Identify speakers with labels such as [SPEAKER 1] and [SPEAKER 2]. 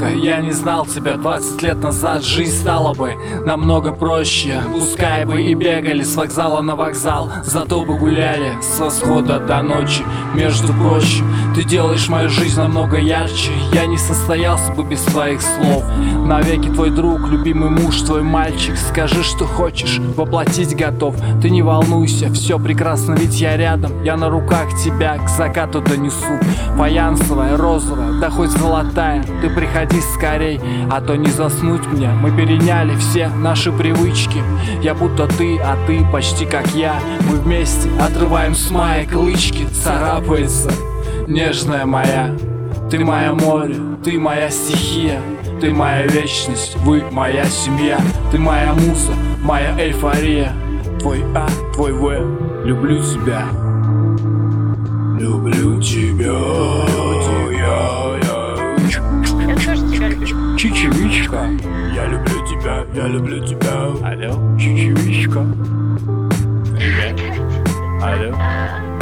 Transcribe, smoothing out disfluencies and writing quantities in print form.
[SPEAKER 1] Детка, я не знал тебя 20 лет назад. Жизнь стала бы намного проще. Пускай бы и бегали с вокзала на вокзал, зато бы гуляли с восхода до ночи. Между прочим, ты делаешь мою жизнь намного ярче. Я не состоялся бы без твоих слов. Навеки твой друг, любимый муж, твой мальчик. Скажи, что хочешь, воплотить готов. Ты не волнуйся, все прекрасно, ведь я рядом. Я на руках тебя к закату донесу. Фаянсовая, розовая, да хоть золотая. Ты приходи скорей, а то не заснуть мне. Мы переняли все наши привычки. Я будто ты, а ты почти как я. Мы вместе отрываем с маек лычки. Царапается нежная моя. Ты моя море, ты моя стихия. Ты моя вечность, вы моя семья. Ты моя муза, моя эйфория. Твой А, твой В, люблю тебя. Люблю тебя.
[SPEAKER 2] Я тоже тебя люблю.
[SPEAKER 1] Чечевичка. Я люблю тебя, я люблю тебя.
[SPEAKER 3] Алло,
[SPEAKER 1] Чечевичка.
[SPEAKER 3] привет. Алло.